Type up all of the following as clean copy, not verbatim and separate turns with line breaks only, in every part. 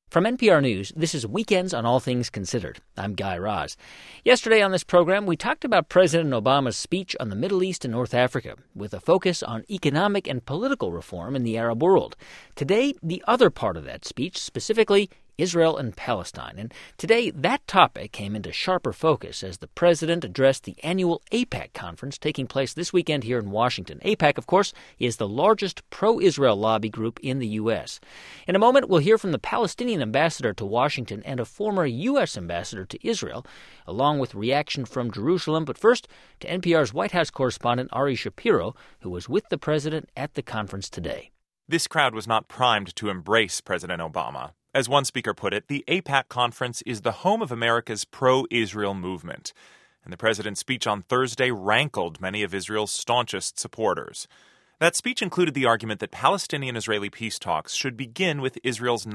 From NPR News, this is Weekends on All Things Considered. I'm Guy Raz. Yesterday on this program, we talked about President Obama's speech on the Middle East and North Africa, with a focus on economic and political reform in the Arab world. Today, the other part of that speech, specifically Israel and Palestine. And today, that topic came into sharper focus as the president addressed the annual AIPAC conference taking place this weekend here in Washington. AIPAC, of course, is the largest pro-Israel lobby group in the U.S. In a moment, we'll hear from the Palestinian ambassador to Washington and a former U.S. ambassador to Israel, along with reaction from Jerusalem. But first, to NPR's White House correspondent Ari Shapiro, who was with the president at the conference today.
This crowd was not primed to embrace President Obama. As one speaker put it, the AIPAC conference is the home of America's pro-Israel movement. And the president's speech on Thursday rankled many of Israel's staunchest supporters. That speech included the argument that Palestinian-Israeli peace talks should begin with Israel's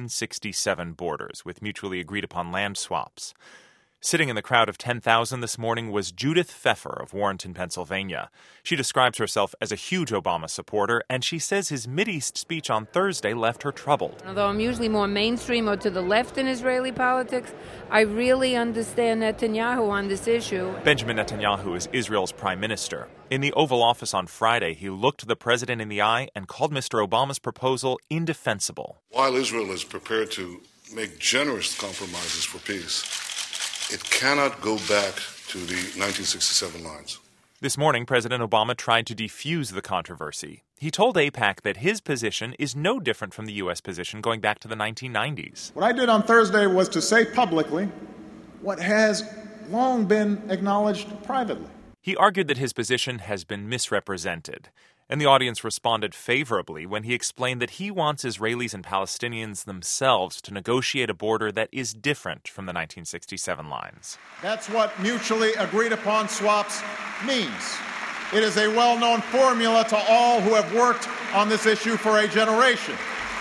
1967 borders, with mutually agreed-upon land swaps. Sitting in the crowd of 10,000 this morning was Judith Pfeffer of Warrenton, Pennsylvania. She describes herself as a huge Obama supporter, and she says his Mideast speech on Thursday left her troubled.
Although I'm usually more mainstream or to the left in Israeli politics, I really understand Netanyahu on this issue.
Benjamin Netanyahu is Israel's prime minister. In the Oval Office on Friday, he looked the president in the eye and called Mr. Obama's proposal indefensible.
While Israel is prepared to make generous compromises for peace, it cannot go back to the 1967 lines.
This morning, President Obama tried to defuse the controversy. He told AIPAC that his position is no different from the U.S. position going back to the 1990s.
What I did on Thursday was to say publicly what has long been acknowledged privately.
He argued that his position has been misrepresented, and the audience responded favorably when he explained that he wants Israelis and Palestinians themselves to negotiate a border that is different from the 1967 lines.
That's what mutually agreed upon swaps means. It is a well-known formula to all who have worked on this issue for a generation.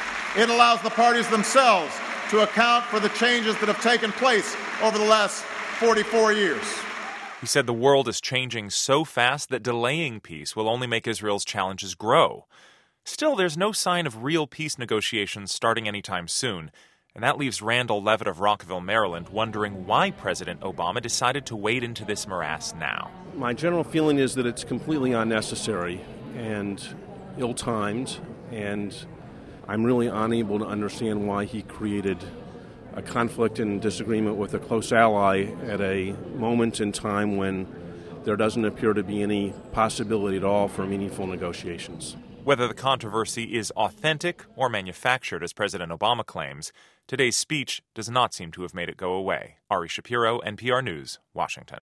It allows the parties themselves to account for the changes that have taken place over the last 44 years.
He said the world is changing so fast that delaying peace will only make Israel's challenges grow. Still, there's no sign of real peace negotiations starting anytime soon, and that leaves Randall Levitt of Rockville, Maryland, wondering why President Obama decided to wade into this morass now.
My general feeling is that it's completely unnecessary and ill-timed, and I'm really unable to understand why he created a conflict and disagreement with a close ally at a moment in time when there doesn't appear to be any possibility at all for meaningful negotiations.
Whether the controversy is authentic or manufactured, as President Obama claims, today's speech does not seem to have made it go away. Ari Shapiro, NPR News, Washington.